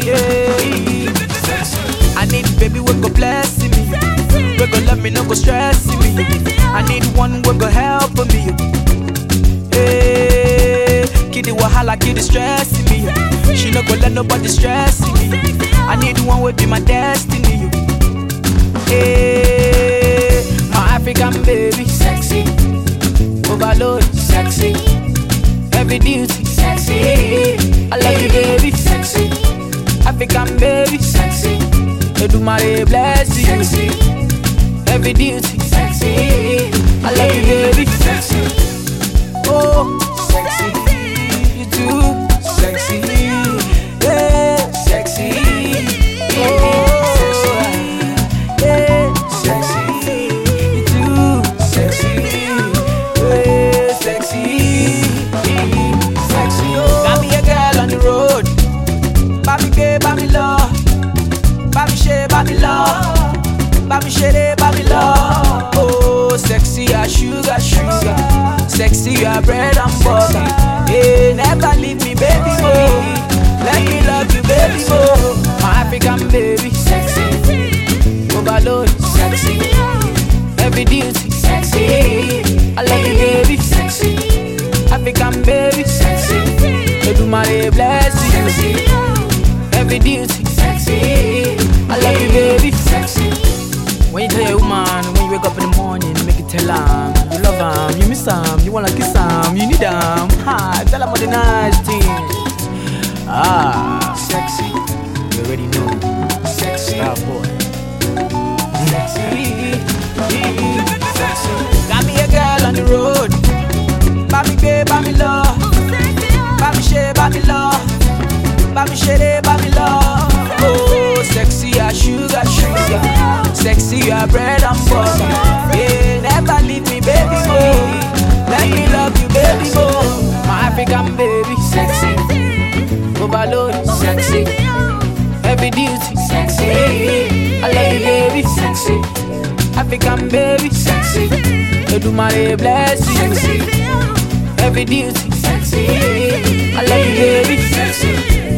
Yeah. I need baby we go bless me, we go love me, no go stress me. I need one we go help me. Hey, kid the wahala, kid the stress me. She no go let nobody stress me. I need one will be my destiny. Hey, my African baby, sexy, overload, sexy, heavy duty, sexy. I love you, baby, sexy, African baby, sexy. Edumare bless you, sexy, heavy duty, sexy. I love you, baby, sexy. Oh, sexy, you too, sexy, yeah, sexy. Oh, yeah, sexy, you too, sexy, yeah, sexy, sexy. Oh, got me a girl on the road, baby, gay, baby, love. Baby share, baby love, baby share, baby love. Oh, sexy as sugar, sugar, sexy as bread and butter. Hey, never leave me, baby boy. Let me love you, baby boy. My African baby, sexy, overload, sexy, heavy duty, sexy. I love you, baby, sexy, African baby, sexy. Edumare bless you, heavy duty, sexy. I love you, baby, sexy. When you tell your woman, when you wake up in the morning, make it tell her you love him, you miss him, you wanna kiss him, you need him. Ha, tell him all the nice things. Ah, sexy, you already know. Sexy, ah boy. Sexy, sexy. Got me a girl on the road. Baby, babe, baby, love. Baby, share, baby, love. Baby, share, baby, love. Oh, sexy as sugar, sugar, sexy as bread and butter. Yeah, never leave me, baby boy. Let me love you, baby boy. My African baby, sexy, overload, sexy, heavy duty, sexy. I love you, baby, sexy, African baby, sexy. Edumare bless you, heavy duty, sexy. I love you, baby, sexy.